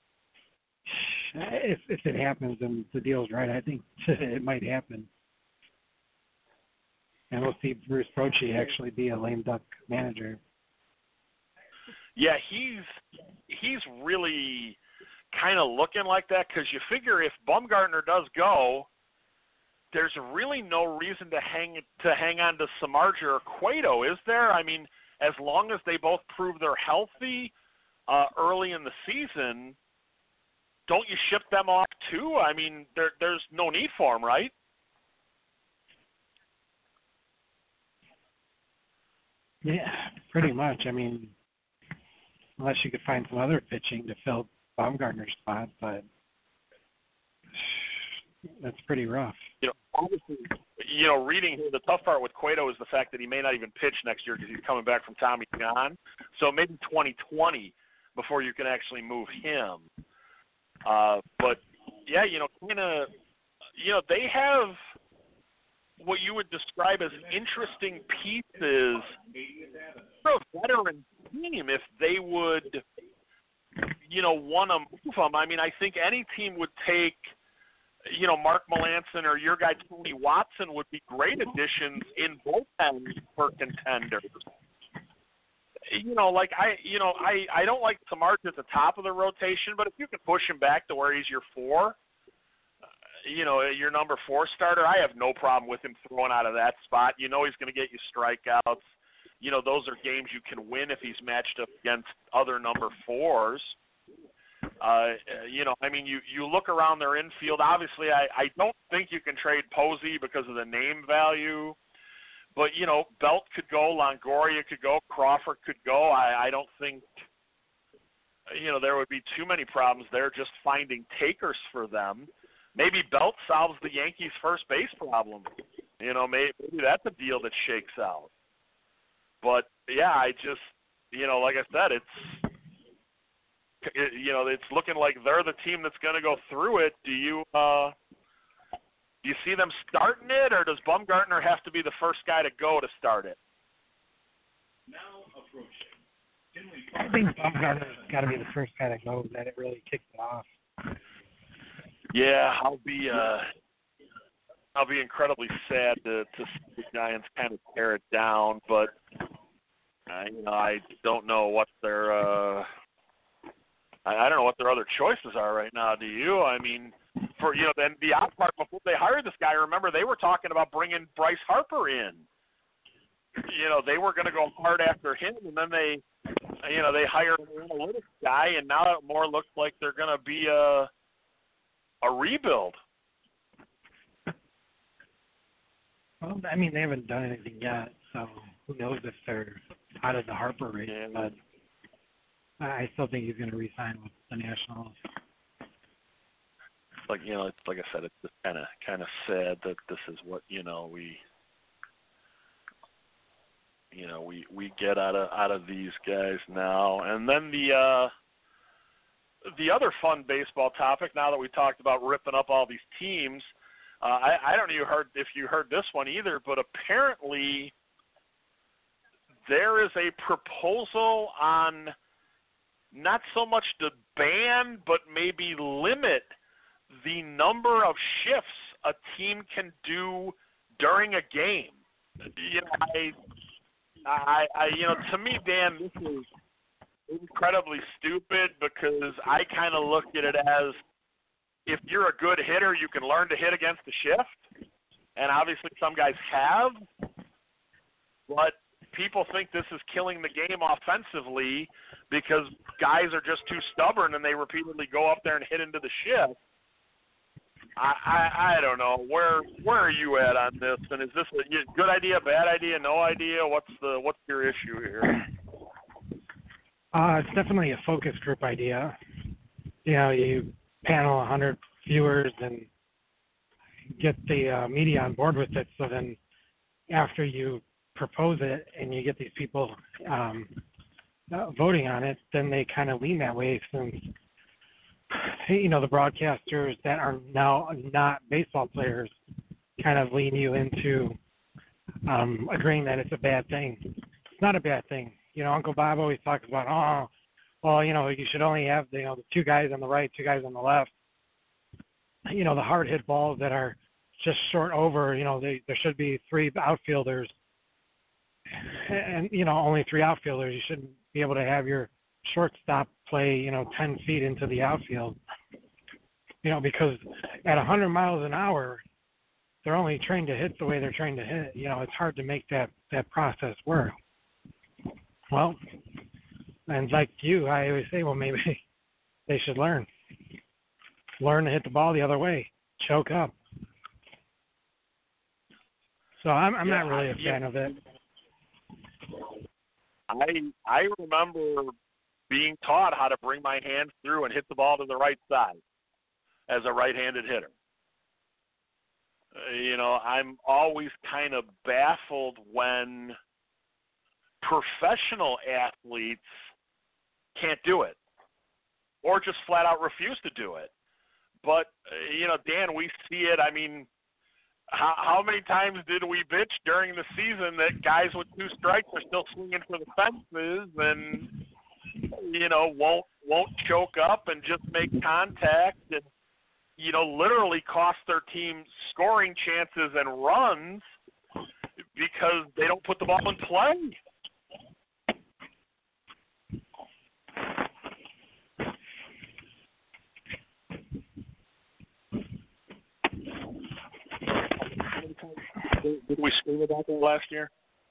if if it happens and the deal's right, I think it might happen. And we'll see Bruce Bochy actually be a lame duck manager.
Yeah, he's he's really kind of looking like that because you figure if Bumgarner does go, there's really no reason to hang to hang on to Samardzija or Cueto, is there? I mean, as long as they both prove they're healthy uh, early in the season, don't you ship them off too? I mean, there there's no need for them, right?
Yeah, pretty much. I mean, unless you could find some other pitching to fill Baumgartner's spot, but that's pretty rough.
You know, obviously, you know, reading here, the tough part with Cueto is the fact that he may not even pitch next year because he's coming back from Tommy John. So maybe twenty twenty before you can actually move him. Uh, but yeah, you know, kind of, you know, they have what you would describe as interesting pieces for a veteran team if they would, you know, want to move them. I mean, I think any team would take, you know, Mark Melancon or your guy Tony Watson would be great additions in bullpens for contenders. You know, like I, you know, I, I don't like Samardzija at the top of the rotation, but if you can push him back to where he's your four, you know, your number four starter, I have no problem with him throwing out of that spot. You know, he's going to get you strikeouts. You know, those are games you can win if he's matched up against other number fours. Uh, you know, I mean, you, you look around their infield. Obviously, I, I don't think you can trade Posey because of the name value. But, you know, Belt could go, Longoria could go, Crawford could go. I, I don't think, you know, there would be too many problems there just finding takers for them. Maybe Belt solves the Yankees' first base problem. You know, maybe, maybe that's a deal that shakes out. But, yeah, I just, you know, like I said, it's, it, you know, it's looking like they're the team that's going to go through it. Do you uh, do you see them starting it, or does Bumgarner have to be the first guy to go to start it?
Now approaching.
I think Bumgarner's got to be the first guy to go that it really kicked it off.
Yeah, I'll be uh, I'll be incredibly sad to, to see the Giants kind of tear it down, but uh, you know, I don't know what their uh, I, I don't know what their other choices are right now. Do you? I mean, for you know, then the odd part before they hired this guy, remember they were talking about bringing Bryce Harper in. You know, they were going to go hard after him, and then they, you know, they hired an analytics guy, and now it more looks like they're going to be a a rebuild.
Well, I mean, they haven't done anything yet, so who knows if they're out of the Harper race,
Yeah.
but I still think he's going to re-sign with the Nationals.
Like, you know, it's like I said, it's just kind of kind of sad that this is what, you know, we you know, we, we get out of out of these guys now. And then the uh the other fun baseball topic, now that we talked about ripping up all these teams, uh, I, I don't know you heard if you heard this one either, but apparently there is a proposal on not so much to ban, but maybe limit the number of shifts a team can do during a game. You know, I, I, I you know, to me, Dan, this is incredibly stupid because I kind of looked at it as if you're a good hitter, you can learn to hit against the shift, and obviously some guys have, but people think this is killing the game offensively because guys are just too stubborn and they repeatedly go up there and hit into the shift. I, I, I don't know. Where where are you at on this? And is this a good idea, bad idea, no idea? What's the what's your issue here?
Uh, it's definitely a focus group idea. You know, you panel one hundred viewers and get the uh, media on board with it. So then after you propose it and you get these people um, uh, voting on it, then they kind of lean that way since, you know, the broadcasters that are now not baseball players kind of lean you into um, agreeing that it's a bad thing. It's not a bad thing. You know, Uncle Bob always talks about, oh, well, you know, you should only have, you know, the two guys on the right, two guys on the left. You know, the hard hit balls that are just short over, you know, they, there should be three outfielders and, you know, only three outfielders. You shouldn't be able to have your shortstop play, you know, ten feet into the outfield. You know, because at one hundred miles an hour, they're only trained to hit the way they're trained to hit. You know, it's hard to make that, that process work. Well, and like you, I always say, well, maybe they should learn. Learn to hit the ball the other way. Choke up. So I'm I'm
yeah,
not really a
I,
fan
yeah,
of it.
I I remember being taught how to bring my hands through and hit the ball to the right side as a right-handed hitter. Uh, you know, I'm always kind of baffled when professional athletes can't do it or just flat out refuse to do it. But, uh, you know, Dan, we see it. I mean, how, how many times did we bitch during the season that guys with two strikes are still swinging for the fences and, you know, won't won't choke up and just make contact and, you know, literally cost their team scoring chances and runs because they don't put the ball in play. Did we scream about that last year?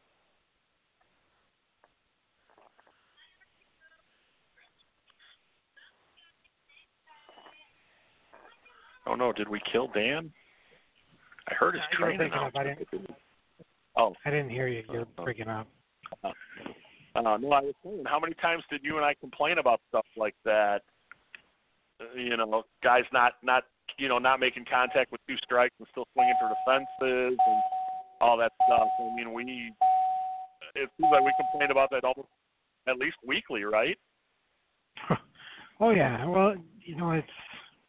Oh no! Did we kill Dan? I heard his
You were
train
breaking up. I
announcement.
didn't,
Oh,
I didn't hear you. You're
Uh,
breaking up.
uh, uh, no, I was saying, how many times did you and I complain about stuff like that? Uh, you know, guys not not you know not making contact with two strikes and still swinging for the fences and all that stuff. I mean, we it seems like we complain about that almost at least weekly, right?
Oh yeah. Well, you know, it's.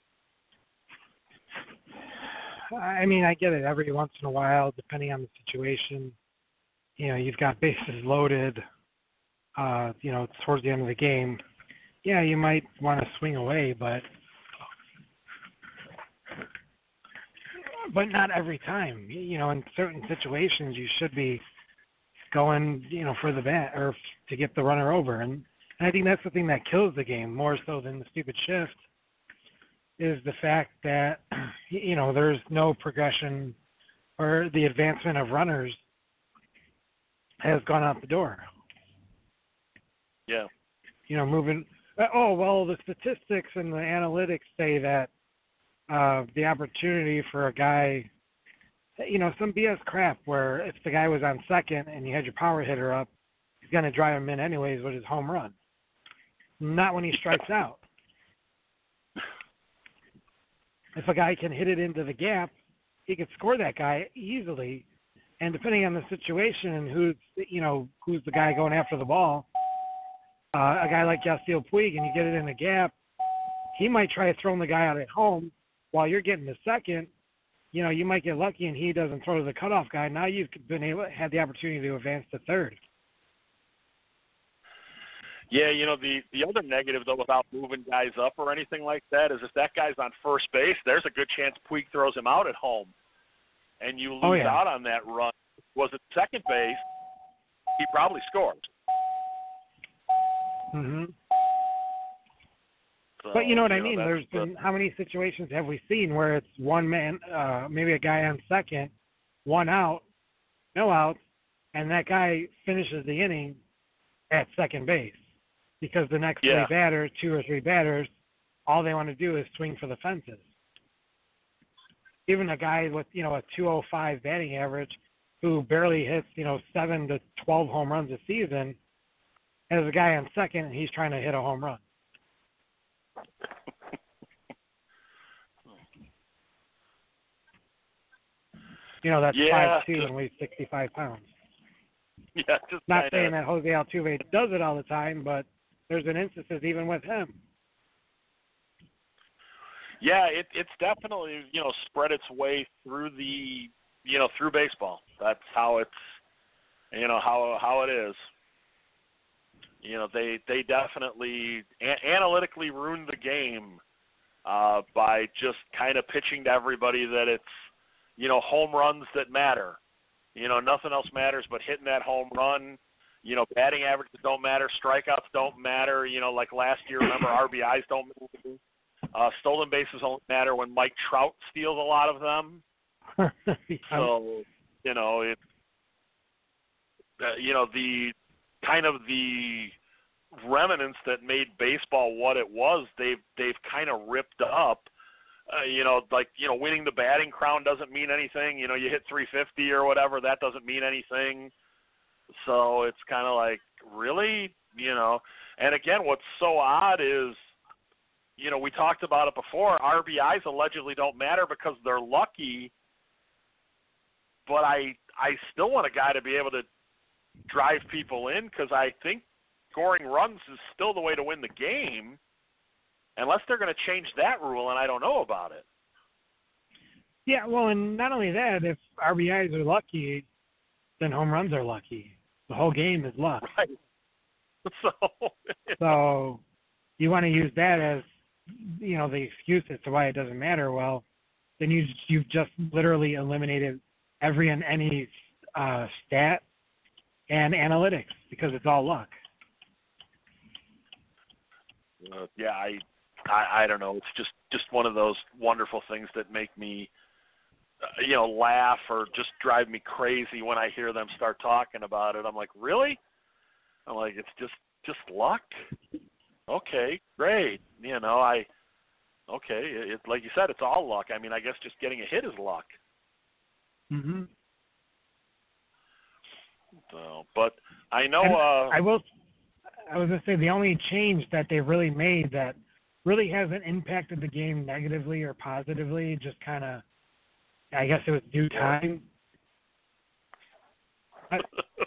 I mean, I get it. Every once in a while, depending on the situation, you know, you've got bases loaded. Uh, you know, towards the end of the game, yeah, you might want to swing away, but but not every time. You know, in certain situations, you should be going, you know, for the bat or to get the runner over, and, and I think that's the thing that kills the game more so than the stupid shift. Is the fact that, you know, there's no progression or the advancement of runners has gone out the door.
Yeah.
You know, moving, oh, well, the statistics and the analytics say that uh, the opportunity for a guy, you know, some B S crap where if the guy was on second and you had your power hitter up, he's going to drive him in anyways with his home run. Not when he strikes out. If a guy can hit it into the gap, he could score that guy easily. And depending on the situation and who's, you know, who's the guy going after the ball, uh, a guy like Yasiel Puig, and you get it in the gap, he might try throwing the guy out at home while you're getting the second. You know, you might get lucky and he doesn't throw to the cutoff guy. Now you've been able had the opportunity to advance to third.
Yeah, you know, the, the other negative, though, without moving guys up or anything like that, is if that guy's on first base, there's a good chance Puig throws him out at home, and you lose
oh, yeah.
out on that run. Was it second base, he probably scores.
hmm
So,
But you know what I
know,
mean?
that's
There's
the-
been how many situations have we seen where it's one man, uh, maybe a guy on second, one out, no outs, and that guy finishes the inning at second base because the next
Yeah.
three batters, two or three batters, all they want to do is swing for the fences. Even a guy with, you know, a two oh five batting average who barely hits, you know, seven to twelve home runs a season, as a guy on second, and he's trying to hit a home run. You know, that's
Yeah,
five two
just-
and weighs sixty-five pounds.
Yeah, just
Not
kinda,
saying that Jose Altuve does it all the time, but there's an instances even with him.
Yeah, it, it's definitely, you know, spread its way through the, you know, through baseball. That's how it's, you know, how how it is. You know, they they definitely a- analytically ruined the game uh, by just kind of pitching to everybody that it's, you know, home runs that matter. You know, nothing else matters but hitting that home run. You know, batting averages don't matter, strikeouts don't matter. You know, like last year, remember, R B Is don't matter. Uh, stolen bases don't matter when Mike Trout steals a lot of them. So, you know, it, uh, you know, the kind of the remnants that made baseball what it was, they've they've kind of ripped up. Uh, you know, like, you know, winning the batting crown doesn't mean anything. You know, you hit three fifty or whatever, that doesn't mean anything. So it's kind of like, really? You know, and again, what's so odd is, you know, we talked about it before, R B Is allegedly don't matter because they're lucky, but I I still want a guy to be able to drive people in because I think scoring runs is still the way to win the game, unless they're going to change that rule, and I don't know about it.
Yeah, well, and not only that, if R B Is are lucky, then home runs are lucky. The whole game is luck.
Right. So,
So you want to use that as, you know, the excuse as to why it doesn't matter. Well, then you you've just literally eliminated every and any uh, stat and analytics because it's all luck.
uh, yeah, I, I I don't know. It's just just one of those wonderful things that make me, uh, you know, laugh or just drive me crazy when I hear them start talking about it. I'm like, really? I'm like, it's just just luck. Okay, great. You know, I okay. It, it like you said, it's all luck. I mean, I guess just getting a hit is luck.
Mm-hmm.
So, but I know.
And
Uh,
I will. I was gonna say the only change that they really made that really hasn't impacted the game negatively or positively, just kind of, I guess it was due time. I,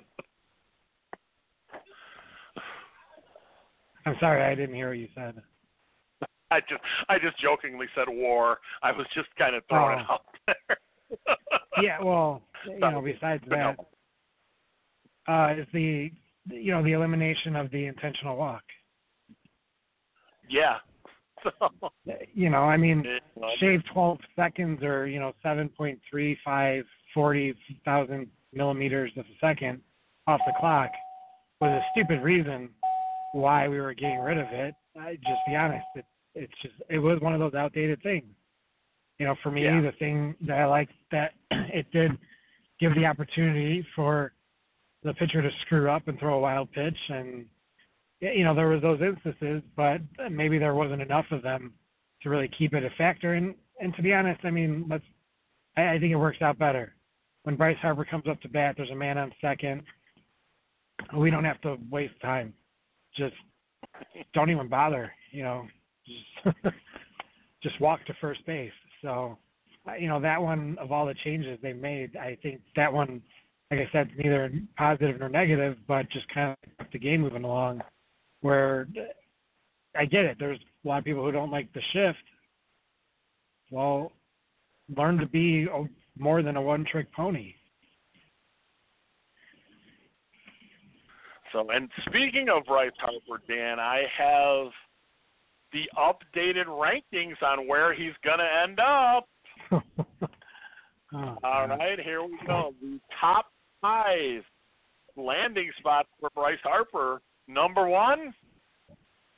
I'm sorry, I didn't hear what you said.
I just I just jokingly said war. I was just kind of throwing
Oh.
it out there.
Yeah, well, you know, besides that, uh, is the you know the elimination of the intentional walk.
Yeah. So,
You know, I mean,
it, uh,
shave twelve seconds or you know seven point three five forty thousand millimeters of a second off the clock was a stupid reason why we were getting rid of it. I just be honest, it it's just it was one of those outdated things. You know, for me,
Yeah.
the thing that I liked that it did give the opportunity for the pitcher to screw up and throw a wild pitch, and you know there was those instances, but maybe there wasn't enough of them to really keep it a factor. And and to be honest, I mean, let's I, I think it works out better when Bryce Harper comes up to bat. There's a man on second. We don't have to waste time. Just don't even bother. You know, just, just walk to first base. So, you know, that one of all the changes they made, I think that one, like I said, neither positive nor negative, but just kind of kept the game moving along. Where I get it, there's a lot of people who don't like the shift. Well, learn to be a, more than a one-trick pony.
So, and speaking of Bryce Harper, Dan, I have the updated rankings on where he's going to end up.
Oh,
All
God.
right, here we go. The top five landing spots for Bryce Harper. Number one,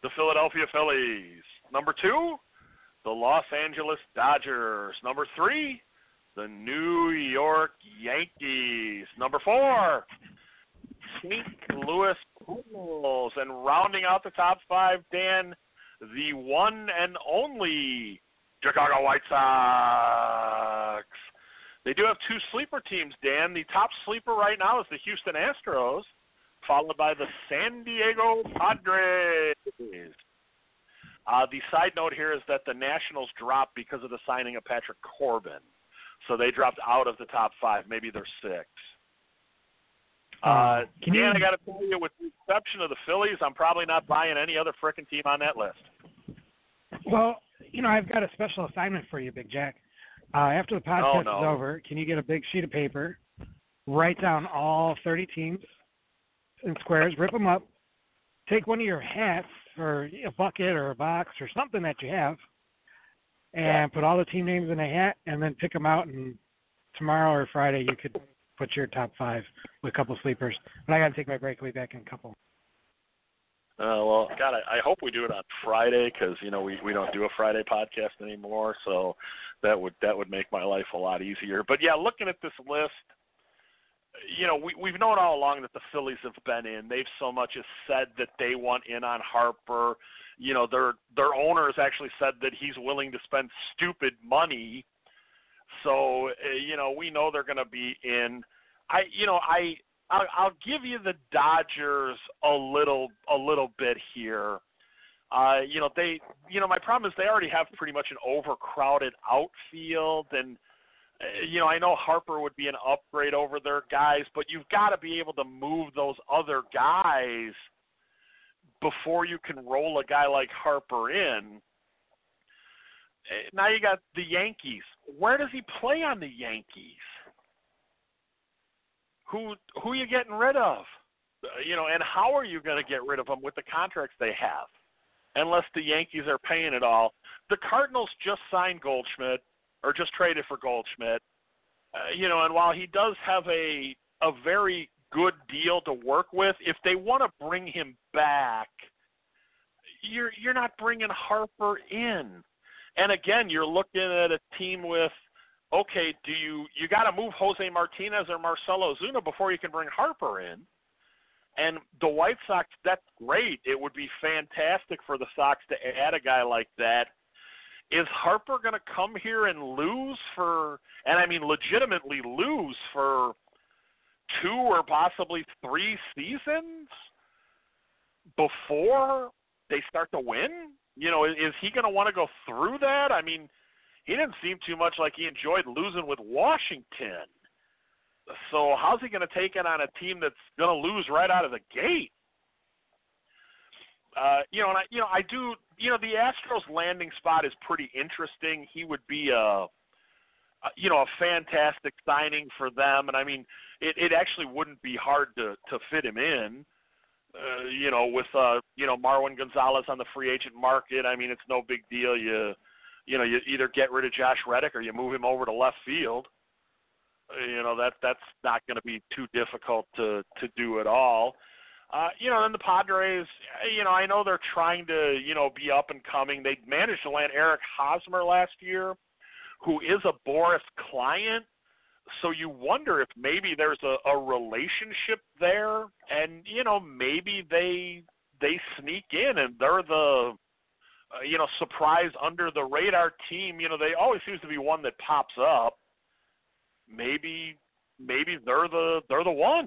the Philadelphia Phillies. Number two, the Los Angeles Dodgers. Number three, the New York Yankees. Number four, Saint Louis Cardinals. And rounding out the top five, Dan, the one and only Chicago White Sox. They do have two sleeper teams, Dan. The top sleeper right now is the Houston Astros, followed by the San Diego Padres. Uh, the side note here is that the Nationals dropped because of the signing of Patrick Corbin. So they dropped out of the top five. Maybe they're six. Uh,
Can
Dan,
you...
I got to tell you, with the exception of the Phillies, I'm probably not buying any other frickin' team on that list.
Well, you know, I've got a special assignment for you, Big Jack. Uh, after the podcast
oh, no.
is over, can you get a big sheet of paper, write down all thirty teams in squares, rip them up, take one of your hats or a bucket or a box or something that you have, and
yeah.
put all the team names in a hat, and then pick them out, and tomorrow or Friday you could put your top five with a couple sleepers. But I got to take my break. I'll be back in a couple.
Uh, well, God, I, I hope we do it on Friday because you know we, we don't do a Friday podcast anymore, so that would that would make my life a lot easier. But yeah, looking at this list, you know, we we've known all along that the Phillies have been in. They've so much as said that they want in on Harper. You know, their their owner has actually said that he's willing to spend stupid money. So uh, you know, we know they're going to be in. I you know I. I'll, I'll give you the Dodgers a little, a little bit here. Uh, you know, they, you know, my problem is they already have pretty much an overcrowded outfield, and uh, you know, I know Harper would be an upgrade over their guys, but you've got to be able to move those other guys before you can roll a guy like Harper in. Now you got the Yankees. Where does he play on the Yankees? Who who are you getting rid of? You know, and how are you going to get rid of them with the contracts they have? Unless the Yankees are paying it all. The Cardinals just signed Goldschmidt, or just traded for Goldschmidt. Uh, you know, and while he does have a a very good deal to work with, if they want to bring him back, you're you're not bringing Harper in. And again, you're looking at a team with, okay, do you you got to move Jose Martinez or Marcelo Ozuna before you can bring Harper in? And the White Sox, that's great. It would be fantastic for the Sox to add a guy like that. Is Harper going to come here and lose for, and I mean legitimately lose for two or possibly three seasons before they start to win? You know, is he going to want to go through that? I mean, he didn't seem too much like he enjoyed losing with Washington. So how's he going to take it on a team that's going to lose right out of the gate? Uh, you know, and I, you know, I do. You know, the Astros landing spot is pretty interesting. He would be a, a you know, a fantastic signing for them, and I mean, it, it actually wouldn't be hard to to fit him in. Uh, you know, with uh, you know, Marwin Gonzalez on the free agent market. I mean, it's no big deal. You You know, you either get rid of Josh Reddick or you move him over to left field. You know, that that's not going to be too difficult to, to do at all. Uh, you know, and the Padres, you know, I know they're trying to, you know, be up and coming. They managed to land Eric Hosmer last year, who is a Boris client. So you wonder if maybe there's a, a relationship there, and, you know, maybe they they sneak in and they're the, Uh, you know, surprise under the radar team. You know, they always seems to be one that pops up. Maybe, maybe they're the they're the one.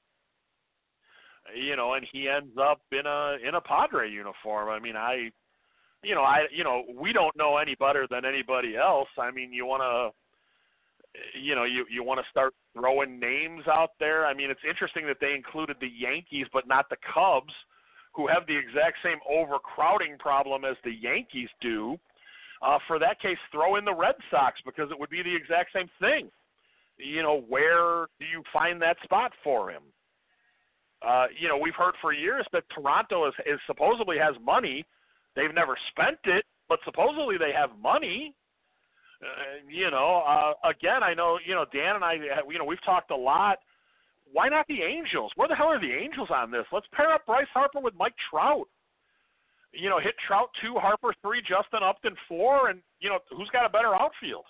You know, and he ends up in a in a Padre uniform. I mean, I, you know, I you know we don't know any better than anybody else. I mean, you want to, you know, you you want to start throwing names out there. I mean, it's interesting that they included the Yankees but not the Cubs, who have the exact same overcrowding problem as the Yankees do. Uh, for that case, throw in the Red Sox because it would be the exact same thing. You know, where do you find that spot for him? Uh, you know, we've heard for years that Toronto is, is supposedly has money. They've never spent it, but supposedly they have money. Uh, you know, uh, again, I know, you know, Dan and I, you know, we've talked a lot. Why not the Angels? Where the hell are the Angels on this? Let's pair up Bryce Harper with Mike Trout. you know, hit Trout two, Harper three, Justin Upton four, and, you know, who's got a better outfield?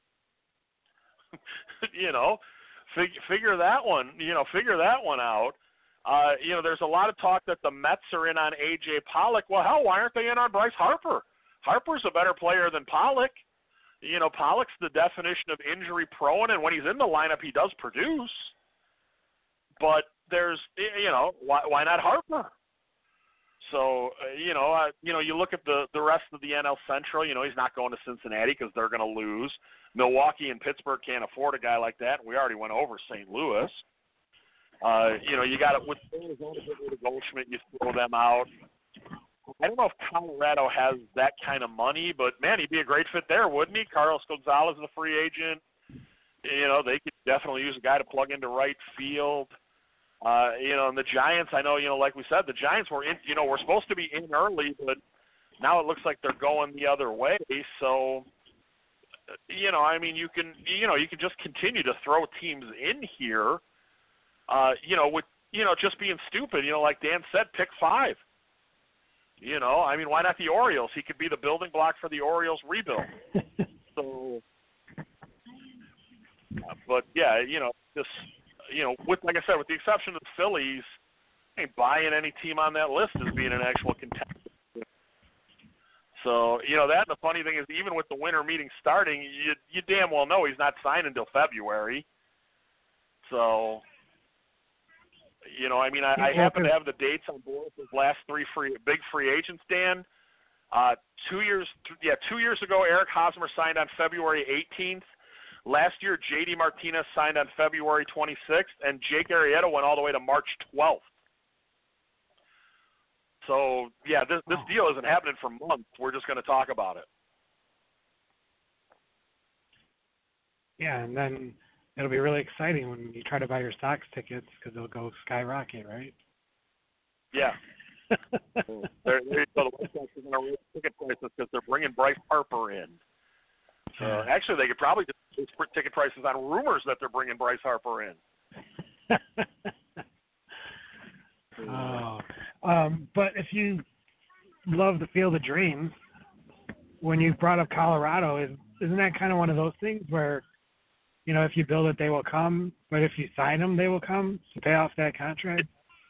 you know, fig- figure that one, you know, figure that one out. Uh, you know, there's a lot of talk that the Mets are in on A J Pollock. Well, hell, why aren't they in on Bryce Harper? Harper's a better player than Pollock. You know, Pollock's the definition of injury prone, and when he's in the lineup, he does produce. But there's, you know, why why not Harper? So, uh, you know, uh, you know, you look at the, the rest of the N L Central. You know, he's not going to Cincinnati because they're going to lose. Milwaukee and Pittsburgh can't afford a guy like that, and we already went over Saint Louis. Uh, you know, you got it with Arizona, get rid of Goldschmidt, you throw them out. I don't know if Colorado has that kind of money, but, man, he'd be a great fit there, wouldn't he? Carlos Gonzalez is a free agent. You know, they could definitely use a guy to plug into right field. Uh, you know, and the Giants, I know, you know, like we said, the Giants were in, you know, we're supposed to be in early, but now it looks like they're going the other way. So, you know, I mean, you can, you know, you can just continue to throw teams in here, uh, you know, with, you know, just being stupid, you know, like Dan said, pick five. You know, I mean, why not the Orioles? He could be the building block for the Orioles rebuild. so, uh, but yeah, you know, just, you know, with, like I said, with the exception of the Phillies, I ain't buying any team on that list as being an actual contender. So, you know, that, and the funny thing is, even with the winter meeting starting, you you damn well know he's not signed until February. So, you know, I mean, I, I happen to have the dates on board with his last three free big free agents, Dan. Uh, two years, yeah, two years ago, Eric Hosmer signed on February eighteenth. Last year, J D Martinez signed on February twenty-sixth, and Jake Arrieta went all the way to March twelfth. So, yeah, this this deal isn't happening for months. We're just going to talk about it.
Yeah, and then it'll be really exciting when you try to buy your Sox tickets because they'll go skyrocket, right?
Yeah. they're, they're, so the White Sox are going to raise ticket prices because they're bringing Bryce Harper in. So, yeah. Actually, they could probably just put ticket prices on rumors that they're bringing Bryce Harper in.
oh, um, but if you love the Field of Dreams, when you brought up Colorado, is, isn't that kind of one of those things where, you know, if you build it, they will come, but if you sign them, they will come to pay off that contract?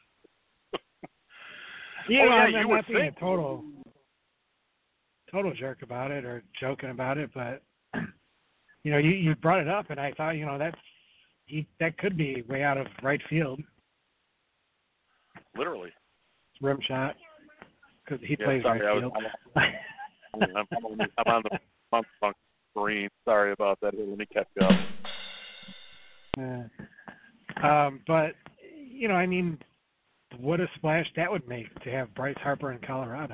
you know,
oh, yeah,
I'm,
you
I'm
would
not being
think.
a total, total jerk about it or joking about it, but, you know, you, you brought it up, and I thought, you know, that's, he, that could be way out of right field.
Literally.
Rim shot, because he
yeah,
plays
sorry,
right
I
field.
was, I'm, I'm, I'm, I'm on the month funk green. Sorry about that. Here, let me catch you up.
Uh, um, but, you know, I mean, what a splash that would make to have Bryce Harper in Colorado.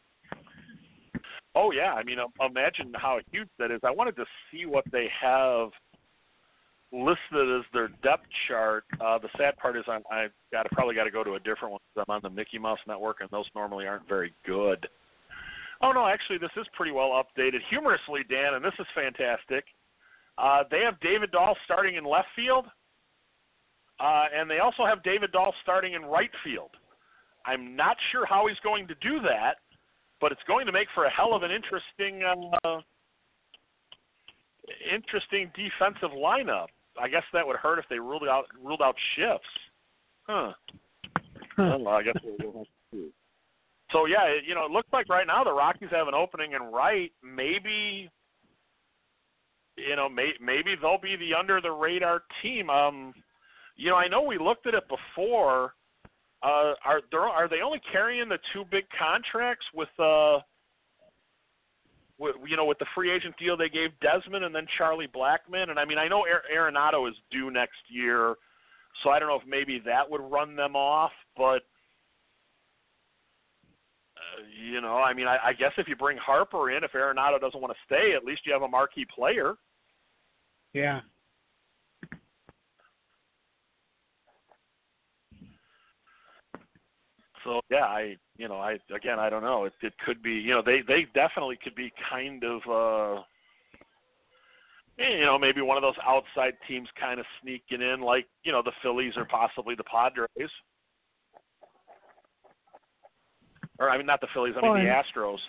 Oh, yeah. I mean, imagine how huge that is. I wanted to see what they have listed as their depth chart. Uh, the sad part is I'm, I got probably got to go to a different one because I'm on the Mickey Mouse Network, and those normally aren't very good. Oh, no, actually, this is pretty well updated. Humorously, Dan, and this is fantastic, uh, they have David Dahl starting in left field, uh, and they also have David Dahl starting in right field. I'm not sure how he's going to do that, but it's going to make for a hell of an interesting uh, interesting defensive lineup. I guess that would hurt if they ruled out ruled out shifts. Huh. I don't know. I guess we'll have to see. So, yeah, it, you know, it looks like right now the Rockies have an opening in right. Maybe, you know, may, maybe they'll be the under-the-radar team. Um, you know, I know we looked at it before. Uh, are there, are they only carrying the two big contracts with, uh, with, you know, with the free agent deal they gave Desmond and then Charlie Blackmon? And, I mean, I know Arenado is due next year, so I don't know if maybe that would run them off, but – Uh, you know, I mean, I, I guess if you bring Harper in, if Arenado doesn't want to stay, at least you have a marquee player.
Yeah.
So, yeah, I, you know, I, again, I don't know. It, it could be, you know, they, they definitely could be kind of, uh, you know, maybe one of those outside teams kind of sneaking in like, you know, the Phillies or possibly the Padres. Or, I mean, not the Phillies, I mean
well,
the Astros.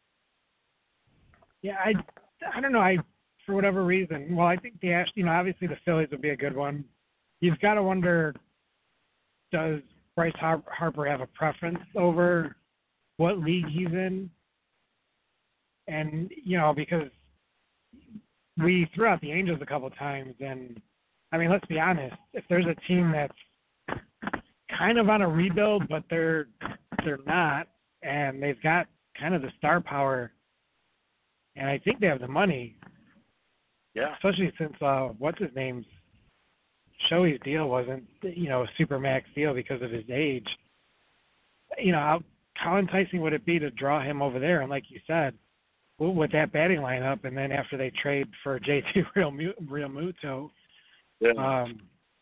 Yeah, I, I don't know. I for whatever reason, well, I think the Ash, you know, obviously the Phillies would be a good one. You've got to wonder, does Bryce Har- Harper have a preference over what league he's in? And you know, because we threw out the Angels a couple times, and I mean, let's be honest. If there's a team that's kind of on a rebuild, but they're they're not, and they've got kind of the star power, and I think they have the money.
Yeah.
Especially since uh, what's his name's Shohei's deal wasn't, you know, a super max deal because of his age. You know, how, how enticing would it be to draw him over there? And like you said, with that batting lineup, and then after they trade for J T Real Realmuto,
yeah.
um,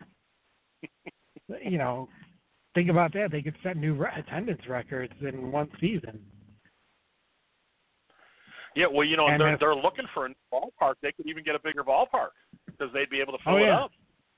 you know, think about that. They could set new re- attendance records in one season.
Yeah, well, you know,
and
they're
if,
they're looking for a new ballpark. They could even get a bigger ballpark because they'd be able to fill
oh, yeah.
it up.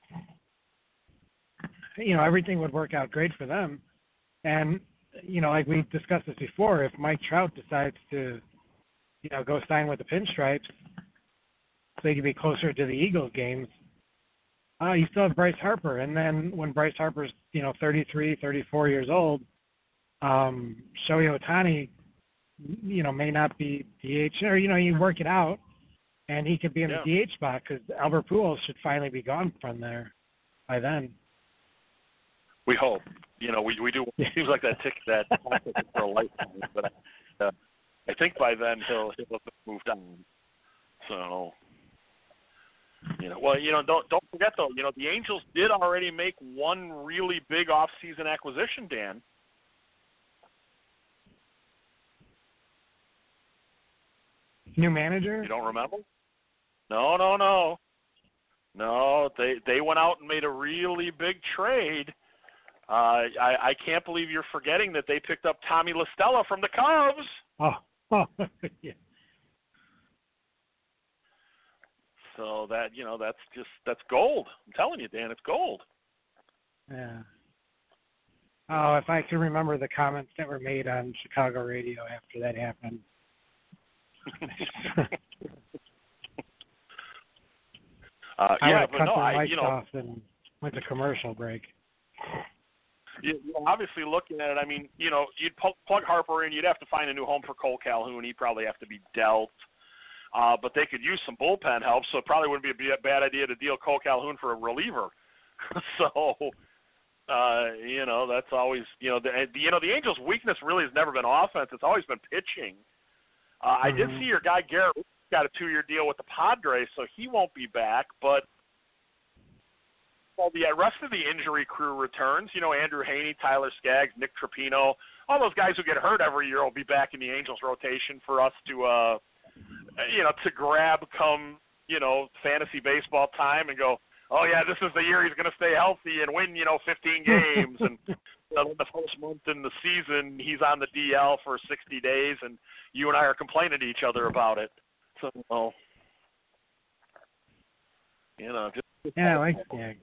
You know, everything would work out great for them. And, you know, like we discussed this before, if Mike Trout decides to, you know, go sign with the Pinstripes so he can be closer to the Eagles games, uh, you still have Bryce Harper. And then when Bryce Harper's, you know, thirty-three, thirty-four years old, um, Shohei Ohtani, you know, may not be D H, or, you know, you work it out, and he could be in
yeah.
the D H spot because Albert Pujols should finally be gone from there by then.
We hope. You know, we we do. It seems like that tick that for a lifetime, but I, uh, I think by then he'll he'll have moved on. So, you know, well, you know, don't don't forget though. You know, the Angels did already make one really big off-season acquisition, Dan.
New manager?
You don't remember? No, no, no. No, they they went out and made a really big trade. Uh, I, I can't believe you're forgetting that they picked up Tommy La Stella from the Cubs.
Oh, oh yeah.
So that, you know, that's just, that's gold. I'm telling you, Dan, it's gold.
Yeah. Oh, if I can remember the comments that were made on Chicago radio after that happened.
uh,
I
yeah,
would
but
cut
no,
the
I,
lights
you know,
off and went to commercial break.
You, you know, obviously looking at it, I mean, you know, you'd pu- plug Harper in, you'd have to find a new home for Cole Calhoun. He'd probably have to be dealt. Uh, but they could use some bullpen help, so it probably wouldn't be a bad idea to deal Cole Calhoun for a reliever. so, uh, you know, that's always, you know, the, you know, the Angels' weakness really has never been offense. It's always been pitching. Uh, mm-hmm. I did see your guy Garrett got a two-year deal with the Padres, so he won't be back. But well, the rest of the injury crew returns. You know, Andrew Haney, Tyler Skaggs, Nick Trapino, all those guys who get hurt every year will be back in the Angels' rotation for us to, uh, you know, to grab come, you know, fantasy baseball time and go, oh, yeah, this is the year he's going to stay healthy and win, you know, fifteen games. And you know, the first month in the season, he's on the D L for sixty days, and you and I are complaining to each other about it. So, well, you know, just, just
yeah, I like Skaggs.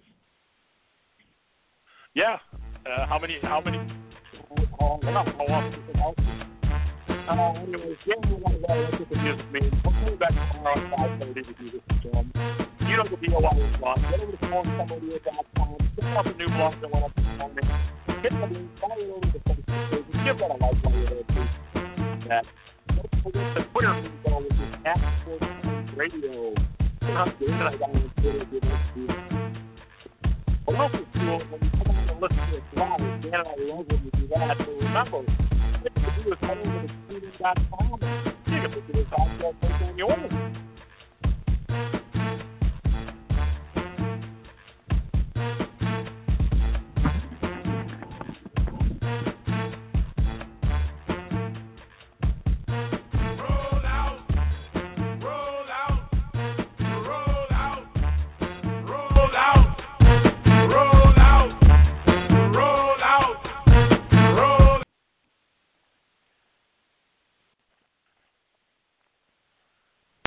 Yeah. Uh, how many? How many? Uh, not how often? Uh, anyways, yeah, we want to look at the music meeting. We'll come back tomorrow at five thirty to do this again. You know the deal while you're on. Get over to forum summary dot com. Check out the new blog that went up this morning. Hit the link. Follow it over to Facebook page. Give that a like while you're there, too. That. Don't forget the Twitter feed, though, which is at Sports Radio. You know, I'm doing it. I got on Twitter. Give it to you. Well, also cool when you come on and listen to us live. Dan and I love when you do that. So remember, what you do is head over to T V dot com. Take a look at this